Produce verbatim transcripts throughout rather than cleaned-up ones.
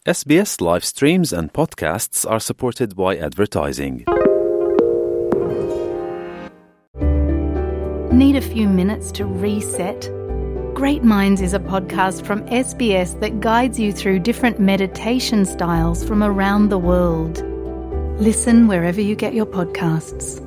S B S live streams and podcasts are supported by advertising. Need a few minutes to reset? Great Minds is a podcast from S B S that guides you through different meditation styles from around the world. Listen wherever you get your podcasts.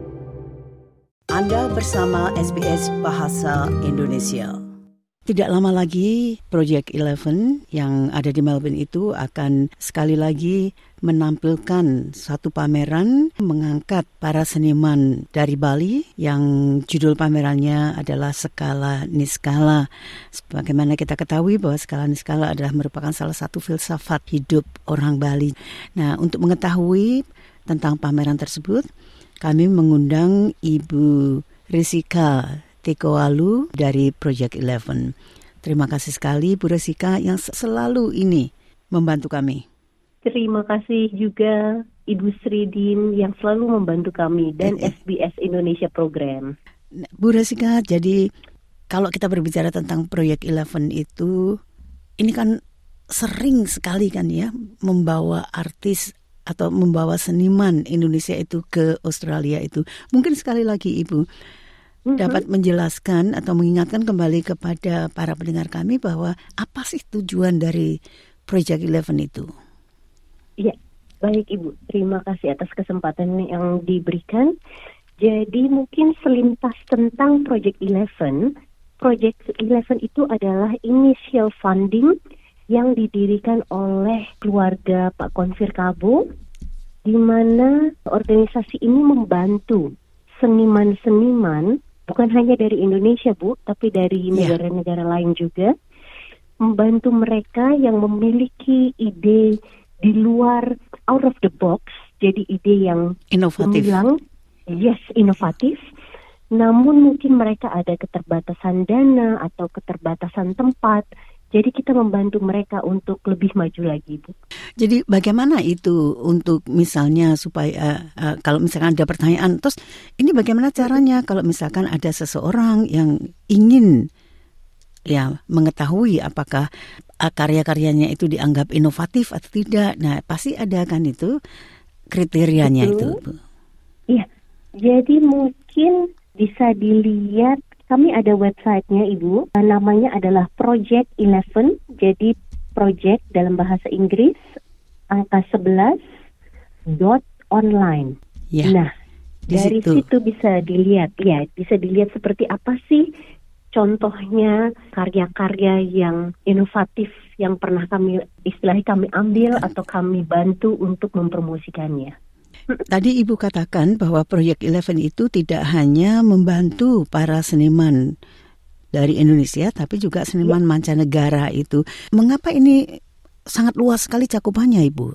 Anda bersama S B S Bahasa Indonesia. Tidak lama lagi, Project Eleven yang ada di Melbourne itu akan sekali lagi menampilkan satu pameran mengangkat para seniman dari Bali yang judul pamerannya adalah Skala Niskala. Sebagaimana kita ketahui bahwa Skala Niskala adalah merupakan salah satu filsafat hidup orang Bali. Nah, untuk mengetahui tentang pameran tersebut, kami mengundang Ibu Risika Tekoalu dari Project Eleven. Terima kasih sekali Bu Risika yang selalu ini membantu kami. Terima kasih juga Ibu Sridin yang selalu membantu kami dan eh, eh. S B S Indonesia Program. Bu Risika, jadi kalau kita berbicara tentang Project Eleven itu, ini kan sering sekali kan ya membawa artis atau membawa seniman Indonesia itu ke Australia itu. Mungkin sekali lagi Ibu dapat menjelaskan atau mengingatkan kembali kepada para pendengar kami bahwa apa sih tujuan dari Project Eleven itu? Ya, baik Ibu. Terima kasih atas kesempatan yang diberikan. Jadi mungkin selintas tentang Project Eleven. Project Eleven itu adalah initial funding yang didirikan oleh keluarga Pak Konfir Kabo, di mana organisasi ini membantu seniman-seniman bukan hanya dari Indonesia, Bu, tapi dari negara-negara yeah. lain juga, membantu mereka yang memiliki ide di luar, out of the box, jadi ide yang inovatif. Gemilang, yes, inovatif, namun mungkin mereka ada keterbatasan dana atau keterbatasan tempat, jadi kita membantu mereka untuk lebih maju lagi, Bu. Jadi bagaimana itu untuk misalnya supaya uh, kalau misalkan ada pertanyaan, terus ini bagaimana caranya kalau misalkan ada seseorang yang ingin ya mengetahui apakah uh, karya-karyanya itu dianggap inovatif atau tidak? Nah, pasti ada kan itu kriterianya. Betul. Itu, Bu. Iya, jadi mungkin bisa dilihat. Kami ada websitenya, Ibu. Namanya adalah Project Eleven. Jadi project dalam bahasa Inggris angka sebelas dot online. Ya, nah, dari situ. situ bisa dilihat, ya, bisa dilihat seperti apa sih contohnya karya-karya yang inovatif yang pernah kami istilahnya kami ambil atau kami bantu untuk mempromosikannya. Tadi Ibu katakan bahwa Project Eleven itu tidak hanya membantu para seniman dari Indonesia, tapi juga seniman ya. mancanegara itu. Mengapa ini sangat luas sekali cakupannya, Ibu?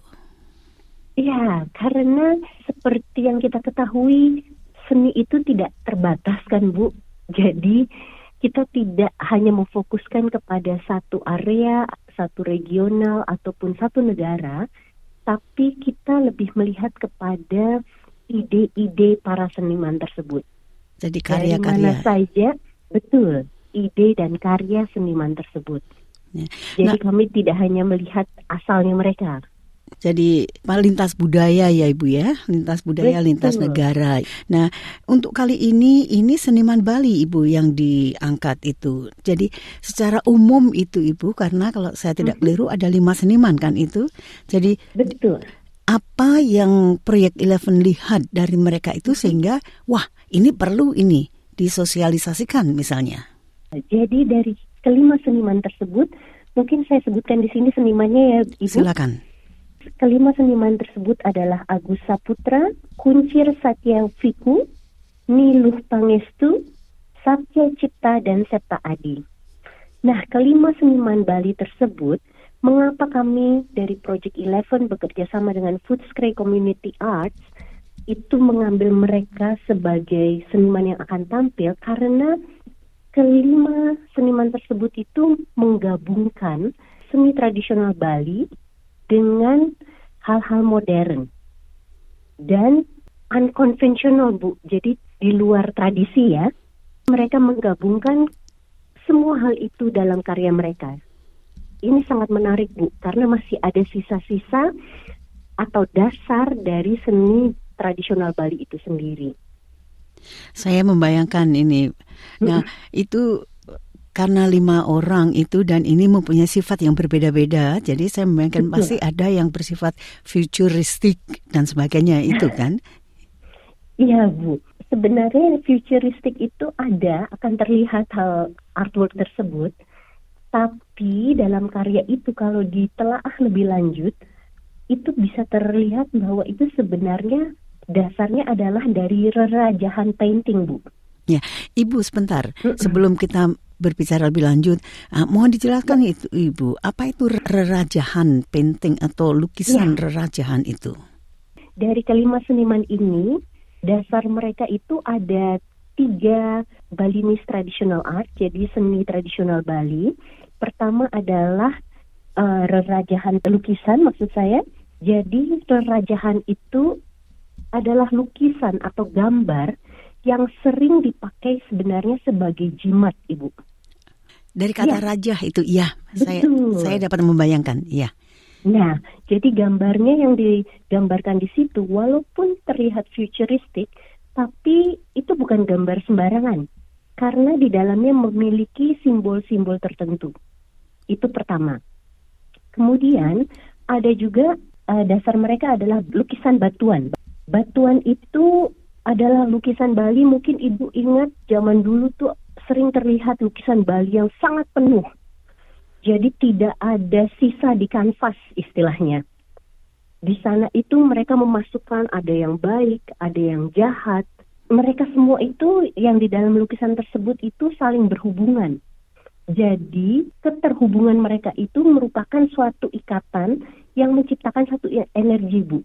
Ya, karena seperti yang kita ketahui, seni itu tidak terbatas kan, Bu. Jadi kita tidak hanya memfokuskan kepada satu area, satu regional, ataupun satu negara, tapi kita lebih melihat kepada ide-ide para seniman tersebut. Jadi karya-karya. Dari mana saja, betul, ide dan karya seniman tersebut. Ya. Jadi nah, kami tidak hanya melihat asalnya mereka. Jadi lintas budaya ya Ibu ya, lintas budaya, betul. lintas negara. Nah, untuk kali ini, ini seniman Bali Ibu yang diangkat itu. Jadi secara umum itu Ibu, karena kalau saya tidak keliru ada lima seniman kan itu. Jadi betul. Apa yang Project Eleven lihat dari mereka itu sehingga, wah ini perlu ini disosialisasikan misalnya. Jadi dari kelima seniman tersebut, mungkin saya sebutkan di sini senimannya ya Ibu. Silakan. Kelima seniman tersebut adalah Agus Saputra, Kuncir Satya Viku, Niluh Pangestu, Satya Cipta, dan Septa Adi. Nah, kelima seniman Bali tersebut, mengapa kami dari Project Eleven bekerja sama dengan Footscray Community Arts, itu mengambil mereka sebagai seniman yang akan tampil, karena kelima seniman tersebut itu menggabungkan seni tradisional Bali dengan hal-hal modern dan unconventional, Bu. Jadi di luar tradisi ya. Mereka menggabungkan semua hal itu dalam karya mereka. ini sangat menarik Bu, karena masih ada sisa-sisa atau dasar dari seni tradisional Bali itu sendiri. Saya membayangkan ini. Nah, itu karena lima orang itu dan ini mempunyai sifat yang berbeda-beda, jadi saya membayangkan Betul. pasti ada yang bersifat futuristik dan sebagainya itu kan? Iya Bu, sebenarnya futuristik itu ada, akan terlihat hal artwork tersebut, tapi dalam karya itu kalau ditelaah lebih lanjut, itu bisa terlihat bahwa itu sebenarnya dasarnya adalah dari rerajahan painting Bu. Ya, Ibu sebentar, sebelum kita berbicara lebih lanjut, uh, mohon dijelaskan itu Ibu, apa itu rerajahan painting atau lukisan Ya. rerajahan itu? Dari kelima seniman ini, dasar mereka itu ada tiga Balinese traditional art, jadi seni tradisional Bali. Pertama adalah uh, rerajahan lukisan, maksud saya. Jadi rerajahan itu adalah lukisan atau gambar yang sering dipakai sebenarnya sebagai jimat, Ibu. Dari kata Ya. rajah itu, ya, saya Betul. saya dapat membayangkan, ya. Nah, jadi gambarnya yang digambarkan di situ, walaupun terlihat futuristik, tapi itu bukan gambar sembarangan. Karena di dalamnya memiliki simbol-simbol tertentu. Itu pertama. Kemudian, ada juga uh, dasar mereka adalah lukisan batuan. Batuan itu adalah lukisan Bali, mungkin Ibu ingat zaman dulu tuh sering terlihat lukisan Bali yang sangat penuh. Jadi tidak ada sisa di kanvas istilahnya. Di sana itu mereka memasukkan ada yang baik, ada yang jahat. Mereka semua itu yang di dalam lukisan tersebut itu saling berhubungan. Jadi keterhubungan mereka itu merupakan suatu ikatan yang menciptakan satu energi Bu.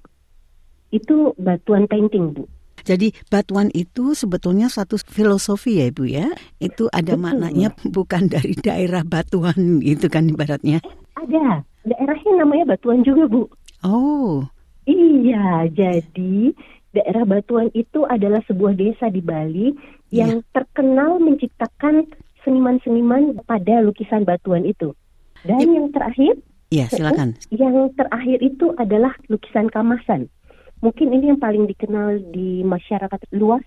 Itu batuan painting Bu. Jadi batuan itu sebetulnya suatu filosofi ya Ibu ya. Itu ada Betul. maknanya bukan dari daerah batuan gitu kan ibaratnya. Ada. Daerahnya namanya Batuan juga Bu. Oh. Iya, jadi daerah Batuan itu adalah sebuah desa di Bali yang terkenal menciptakan seniman-seniman pada lukisan batuan itu. Dan Yep. yang terakhir, Iya, silakan. yang terakhir itu adalah lukisan kamasan. Mungkin ini yang paling dikenal di masyarakat luas,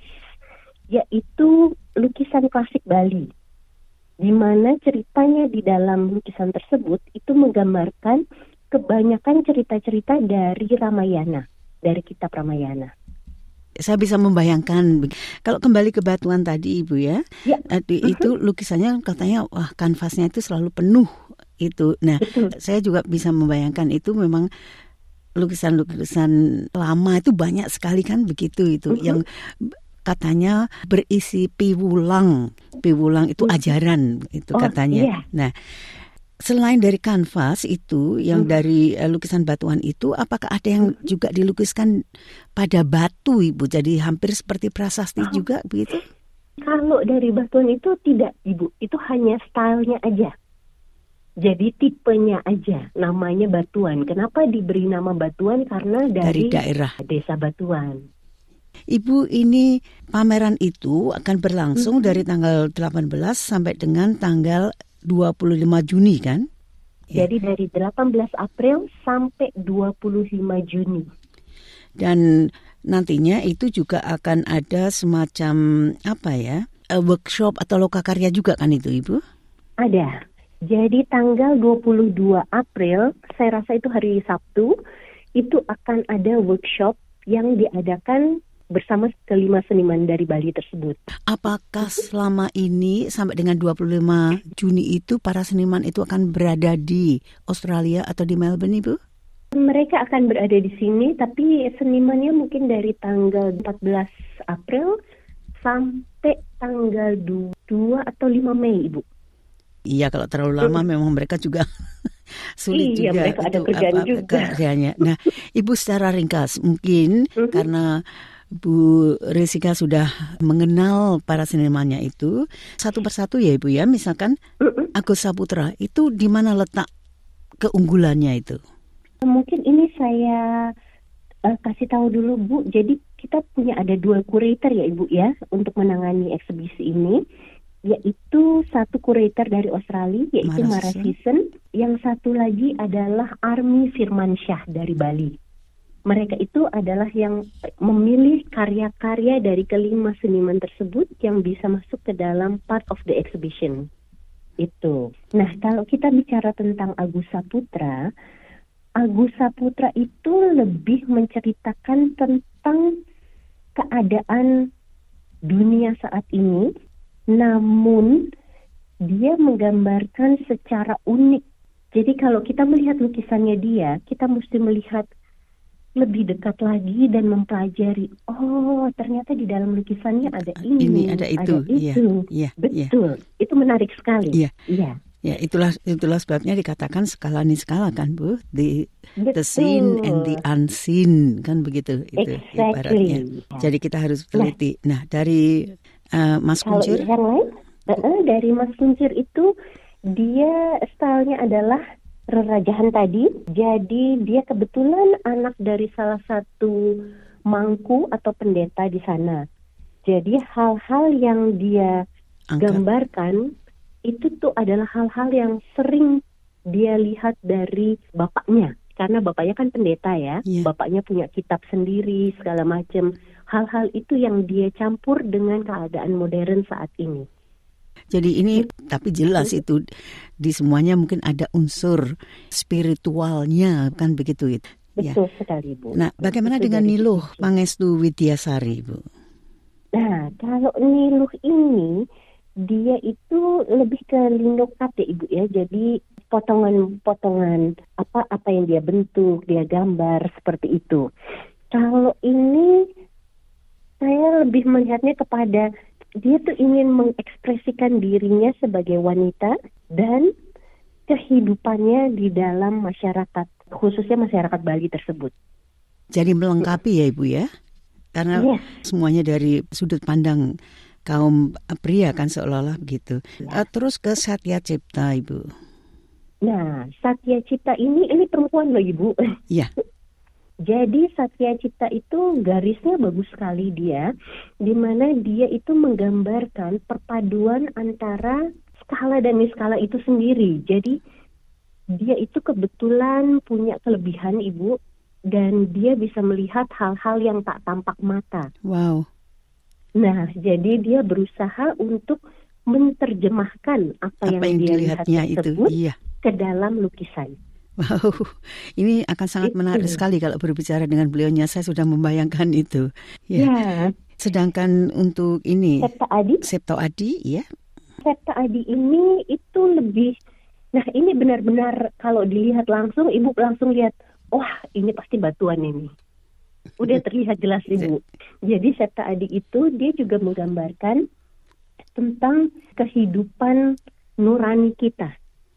yaitu lukisan klasik Bali. Di mana ceritanya di dalam lukisan tersebut itu menggambarkan kebanyakan cerita-cerita dari Ramayana, dari kitab Ramayana. Saya bisa membayangkan kalau kembali ke batuan tadi Ibu ya, Ya. itu, itu lukisannya katanya wah kanvasnya itu selalu penuh itu. Nah, Betul. saya juga bisa membayangkan itu memang lukisan-lukisan lama itu banyak sekali kan begitu itu Uh-huh. yang katanya berisi piwulang. Piwulang itu ajaran itu Oh, katanya. iya. Nah, selain dari kanvas itu yang Hmm. dari uh, lukisan batuan itu, apakah ada yang juga dilukiskan pada batu Ibu? Jadi hampir seperti prasasti Oh. juga begitu? Kalau dari batuan itu tidak, Ibu. Itu hanya stylenya aja. Jadi tipenya aja, namanya Batuan. Kenapa diberi nama Batuan? Karena Dari dari, daerah. desa Batuan. Ibu, ini pameran itu akan berlangsung Mhm. dari tanggal delapan belas sampai dengan tanggal dua puluh lima Juni kan? Ya. Jadi dari delapan belas April sampai dua puluh lima Juni. Dan nantinya itu juga akan ada semacam apa ya, eh, workshop atau lokakarya juga kan itu Ibu? Ada. Jadi tanggal dua puluh dua April, saya rasa itu hari Sabtu, itu akan ada workshop yang diadakan bersama kelima seniman dari Bali tersebut. Apakah selama ini sampai dengan dua puluh lima Juni itu para seniman itu akan berada di Australia atau di Melbourne Ibu? Mereka akan berada di sini, tapi senimannya mungkin dari tanggal empat belas April sampai tanggal dua atau lima Mei, Ibu. Iya, kalau terlalu lama memang mereka juga sulit Iya, juga mereka ada kerjaan apa, juga. kerjanya. Nah, Ibu secara ringkas mungkin Mhm. karena Bu Resika sudah mengenal para senimannya itu satu persatu ya Ibu ya, misalkan Mhm. Agus Saputra itu di mana letak keunggulannya itu? Mungkin ini saya uh, kasih tahu dulu Bu. Jadi kita punya ada dua curator ya Ibu ya untuk menangani eksibisi ini. yaitu satu kurator dari Australia, yaitu Mara Mara Sisson. Yang satu lagi adalah Army Firmansyah dari Bali. Mereka itu adalah yang memilih karya-karya dari kelima seniman tersebut yang bisa masuk ke dalam part of the exhibition. Itu. Nah, kalau kita bicara tentang Agus Saputra, Agus Saputra itu lebih menceritakan tentang keadaan dunia saat ini, namun dia menggambarkan secara unik. Jadi kalau kita melihat lukisannya dia, kita mesti melihat lebih dekat lagi dan mempelajari, oh ternyata di dalam lukisannya ada ini, ini ada itu, ada itu. Ya, ya, betul, ya. Itu menarik sekali. Iya, ya. Ya, itulah itulah sebabnya dikatakan skala ni skala kan Bu, the the seen and the unseen kan begitu itu exactly. Ibaratnya. Ya. Jadi kita harus teliti. Nah, nah dari uh, Mas kalau Kuncir, yang lain, uh, dari Mas Kuncir itu dia stylenya adalah rerajahan tadi. Jadi dia kebetulan anak dari salah satu mangku atau pendeta di sana. Jadi hal-hal yang dia Angkat. gambarkan itu tuh adalah hal-hal yang sering dia lihat dari bapaknya. Karena bapaknya kan pendeta ya. Yeah. Bapaknya punya kitab sendiri, segala macam. Hal-hal itu yang dia campur dengan keadaan modern saat ini. Jadi ini tapi jelas itu di semuanya mungkin ada unsur spiritualnya kan begitu. Betul ya. sekali Bu. Nah, bagaimana Betul dengan Niluh Pangestu Widyasari Bu? Nah, kalau Niluh ini dia itu lebih ke linokat ya Ibu ya. Jadi potongan-potongan apa apa yang dia bentuk, dia gambar seperti itu. Kalau ini saya lebih melihatnya kepada dia tuh ingin mengekspresikan dirinya sebagai wanita dan kehidupannya di dalam masyarakat, khususnya masyarakat Bali tersebut. Jadi melengkapi ya Ibu ya? Karena yes. semuanya dari sudut pandang kaum pria kan seolah-olah begitu. Ya. Terus ke Satya Cipta Ibu. Nah, Satya Cipta ini ini perempuan loh Ibu. Iya. Jadi Satya Cipta itu garisnya bagus sekali dia, di mana dia itu menggambarkan perpaduan antara skala dan niskala itu sendiri. Jadi dia itu kebetulan punya kelebihan Ibu, dan dia bisa melihat hal-hal yang tak tampak mata. Wow. Nah, jadi dia berusaha untuk menerjemahkan apa, apa yang, yang dia lihat tersebut itu, iya. ke dalam lukisan. Wow, ini akan sangat itu. menarik sekali kalau berbicara dengan beliaunya. Saya sudah membayangkan itu. Ya. ya. Sedangkan untuk ini Septa Adi, Septa Adi, ya. Septa Adi ini itu lebih. Nah, ini benar-benar kalau dilihat langsung, Ibu langsung lihat, wah, ini pasti batuan ini. Udah terlihat jelas Ibu. Jadi Septa Adi itu dia juga menggambarkan tentang kehidupan nurani kita.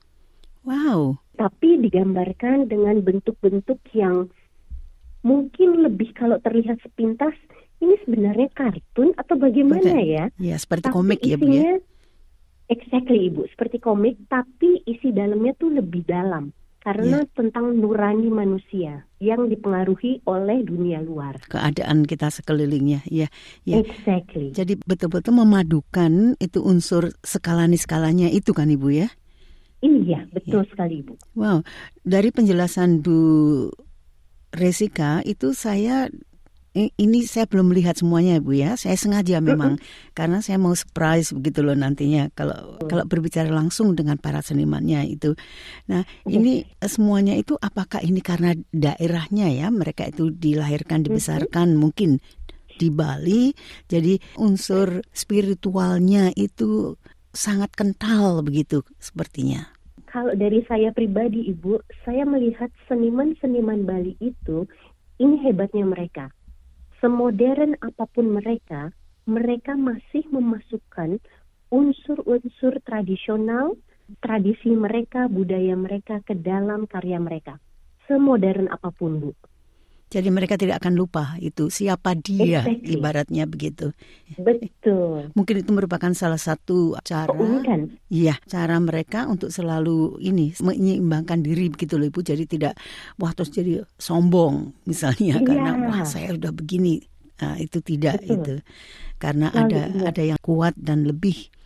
Wow. Tapi digambarkan dengan bentuk-bentuk yang mungkin lebih kalau terlihat sepintas, ini sebenarnya kartun atau bagaimana Betul. ya? Ya, seperti tapi komik isinya, ya Bu ya? Exactly Ibu, seperti komik, tapi isi dalamnya tuh lebih dalam. Karena yeah. tentang nurani manusia yang dipengaruhi oleh dunia luar. Keadaan kita sekelilingnya, ya. ya. Exactly. Jadi betul-betul memadukan itu unsur skala-skalanya itu kan Ibu ya? Iya, betul ya. sekali Ibu. Wow, dari penjelasan Bu Resika itu saya ini saya belum melihat semuanya Bu ya. Saya sengaja memang mm-hmm. karena saya mau surprise begitu loh nantinya kalau mm. kalau berbicara langsung dengan para senimannya itu. Nah, mm. ini semuanya itu apakah ini karena daerahnya ya? Mereka itu dilahirkan, dibesarkan mm-hmm. mungkin di Bali. Jadi unsur spiritualnya itu sangat kental begitu sepertinya. Kalau dari saya pribadi Ibu, saya melihat seniman-seniman Bali itu ini hebatnya mereka. Semodern apapun mereka, mereka masih memasukkan unsur-unsur tradisional, tradisi mereka, budaya mereka ke dalam karya mereka. Semodern apapun, Bu. Jadi mereka tidak akan lupa itu siapa dia, exactly. ibaratnya begitu. Betul. Mungkin itu merupakan salah satu cara, keunikan. Iya, cara mereka untuk selalu ini menyeimbangkan diri begitu loh Ibu. Jadi tidak wah terus jadi sombong misalnya iya. karena wah saya udah begini. Nah, itu tidak Betul. itu. Karena Lalu, ada iya. ada yang kuat dan lebih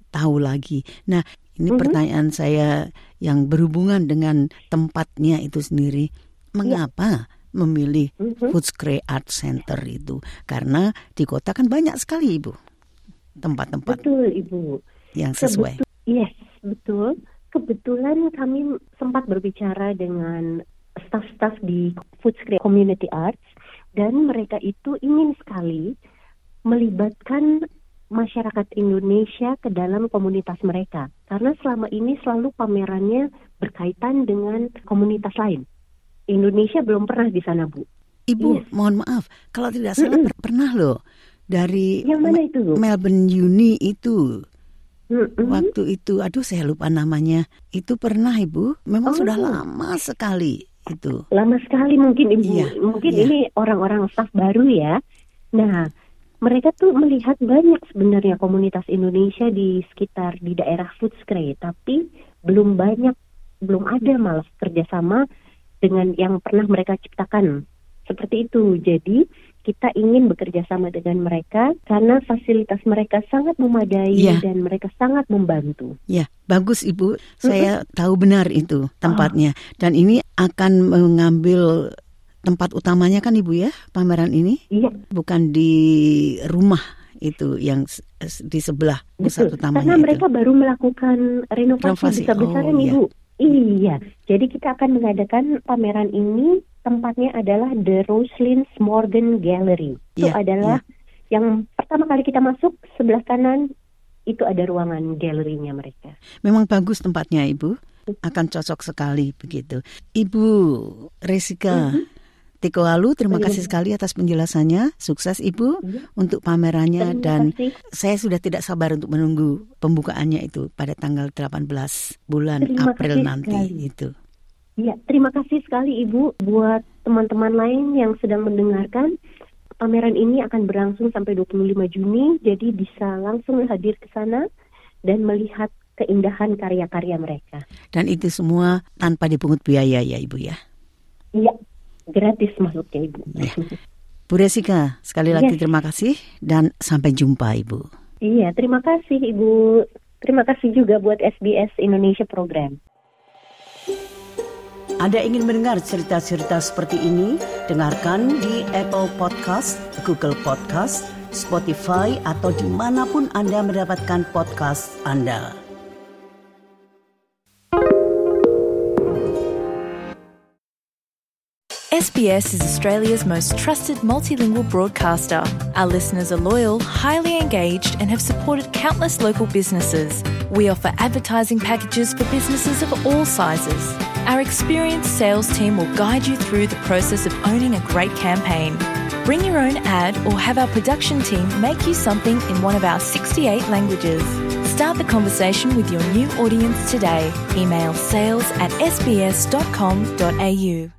tahu lagi. Nah, ini Mm-hmm. pertanyaan saya yang berhubungan dengan tempatnya itu sendiri. Mengapa memilih Mm-hmm. Footscray Art Center itu? Karena di kota kan banyak sekali, Ibu, tempat-tempat Betul, Ibu. yang sesuai. Kebetul- yes, betul. Kebetulan kami sempat berbicara dengan staf-staf di Footscray Community Arts dan mereka itu ingin sekali melibatkan masyarakat Indonesia ke dalam komunitas mereka. Karena selama ini selalu pamerannya berkaitan dengan komunitas lain. Indonesia belum pernah di sana, Bu. Ibu, Yes. mohon maaf, kalau tidak salah per- pernah loh dari Yang mana itu, Bu? Melbourne Uni itu. Mm-mm. Waktu itu, aduh saya lupa namanya. Itu pernah, Ibu. Memang Oh. sudah lama sekali itu. Lama sekali mungkin, Ibu. Iya, Mungkin iya. ini orang-orang staf baru ya. Nah, mereka tuh melihat banyak sebenarnya komunitas Indonesia di sekitar di daerah Footscray, tapi belum banyak, belum ada malah kerjasama dengan yang pernah mereka ciptakan. Seperti itu. Jadi kita ingin bekerja sama dengan mereka karena fasilitas mereka sangat memadai Iya. dan mereka sangat membantu. Ya, bagus Ibu. Saya tahu benar itu tempatnya. Dan ini akan mengambil tempat utamanya kan Ibu ya, pameran ini? Iya, Bukan di rumah itu yang s- s- di sebelah pusat betul. utamanya Karena itu. mereka baru melakukan renovasi, Renovasi. besar-besaran, Oh, iya. Ibu. Iya, jadi kita akan mengadakan pameran ini. Tempatnya adalah The Roslyn's Morgan Gallery. Itu Iya, adalah yang pertama kali kita masuk, sebelah kanan itu ada ruangan galerinya mereka. Memang bagus tempatnya Ibu. Akan cocok sekali begitu. Ibu Resika Tikoalu, terima kasih sekali atas penjelasannya. Sukses Ibu Iya. untuk pamerannya Terima dan kasih. saya sudah tidak sabar untuk menunggu pembukaannya itu pada tanggal delapan belas bulan Terima April kasih nanti sekali. itu. Ya, terima kasih sekali Ibu buat teman-teman lain yang sedang mendengarkan. Pameran ini akan berlangsung sampai dua puluh lima Juni, jadi bisa langsung hadir ke sana dan melihat keindahan karya-karya mereka. Dan itu semua tanpa dipungut biaya ya Ibu ya. Iya, gratis masuknya Ibu. Ya. Bu Resika, sekali lagi Yes. terima kasih dan sampai jumpa Ibu. Iya, terima kasih Ibu. Terima kasih juga buat S B S Indonesia Program. Anda ingin mendengar cerita-cerita seperti ini? Dengarkan di Apple Podcast, Google Podcast, Spotify, atau dimanapun Anda mendapatkan podcast Anda. S B S is Australia's most trusted multilingual broadcaster. Our listeners are loyal, highly engaged, and have supported countless local businesses. We offer advertising packages for businesses of all sizes. Our experienced sales team will guide you through the process of owning a great campaign. Bring your own ad or have our production team make you something in one of our sixty-eight languages. Start the conversation with your new audience today. Email sales at s b s dot com dot a u.